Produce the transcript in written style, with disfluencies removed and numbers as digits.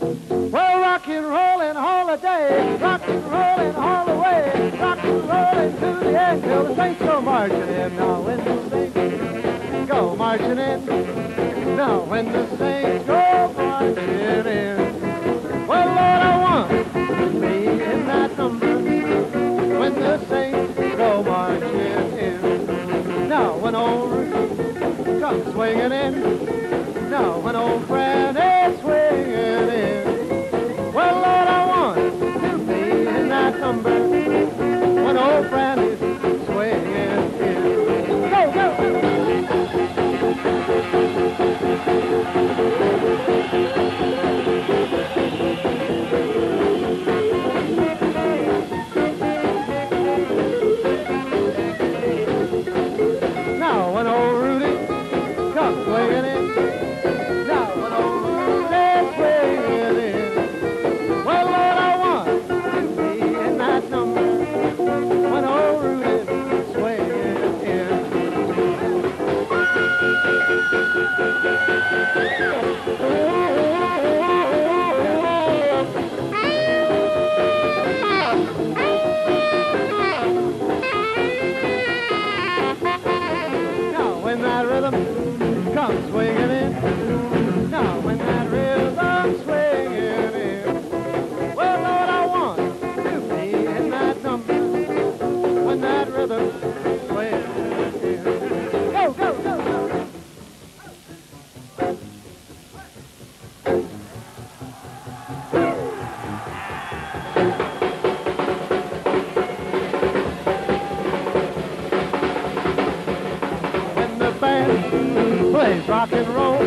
Well, rock and rollin' holiday, rock and rollin' all the way, rock and rollin' to the end till the saints go marching in. Now when the saints go marching in, now when the saints go marching in. Well, Lord, I want to be in that number when the saints go marching in. Now when old Rudy comes swinging in, now when old Fred is swinging in. Well, Lord, I want to be in that number when old Fred is swinging in. Go, go, go! Now when old Rudy comes swinging in, now when old Rudy's swinging in. Well, Lord, I want to be in that number when old Rudy's swinging in. Now when that rhythm comes swinging in, now when that rhythm swinging in. Well, Lord, I want to be in that number when that rhythm swinging in. Go, go, go, go! When the band plays rock and roll,